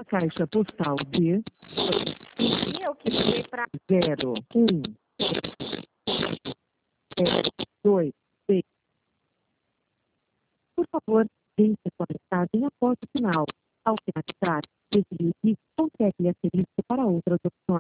caixa postal de E eu que liguei para 0, 1, 2, 6. Por favor, deixe sua mensagem após o sinal. Ao finalizar, desligue ou tecle asterisco para outras opções.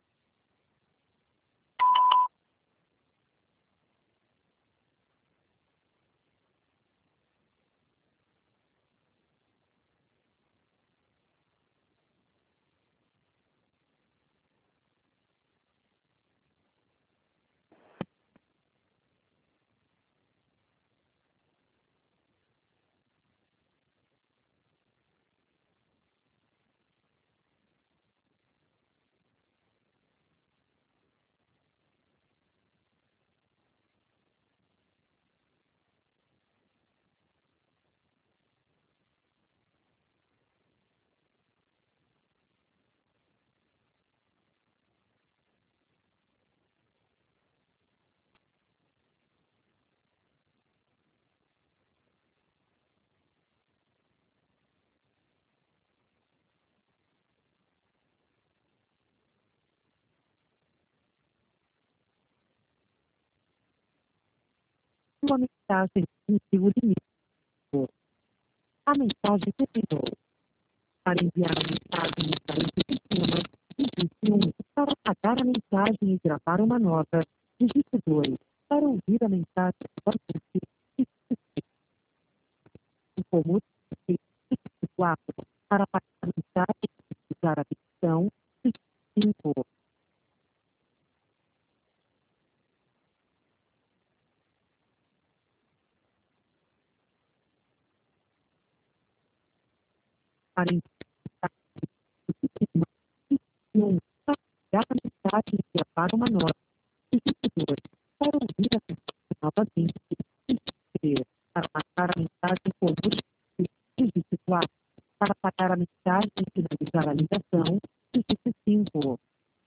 Uma mensagem em seu limite. A mensagem terminou. Para enviar a mensagem e sair do sistema, digite 1. Para apagar a mensagem e gravar uma nova, digite 2. Para ouvir a mensagem novamente, digite 3. Como digite 4. Para apagar a mensagem e usar a dicção, digite 5. Para enviar do sistema, digite 1. Para apagar a mensagem e gravar uma nova, digite 2. Para ouvir a mensagem novamente, digite 3. Para apagar a mensagem como digite 4. Para apagar a mensagem e finalizar a ligação, digite 5.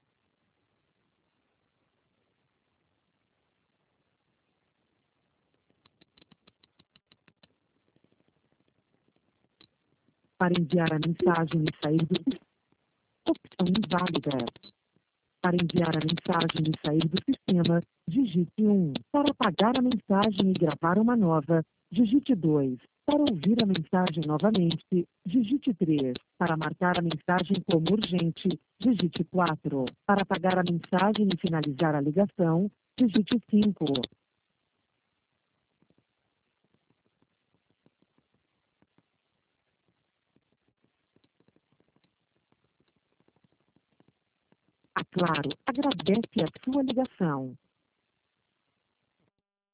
Para enviar a mensagem e sair do sistema, opção inválida. Para enviar a mensagem e sair do sistema, digite 1. Para apagar a mensagem e gravar uma nova, digite 2. Para ouvir a mensagem novamente, digite 3. Para marcar a mensagem como urgente, digite 4. Para apagar a mensagem e finalizar a ligação, digite 5. A Claro agradece a sua ligação.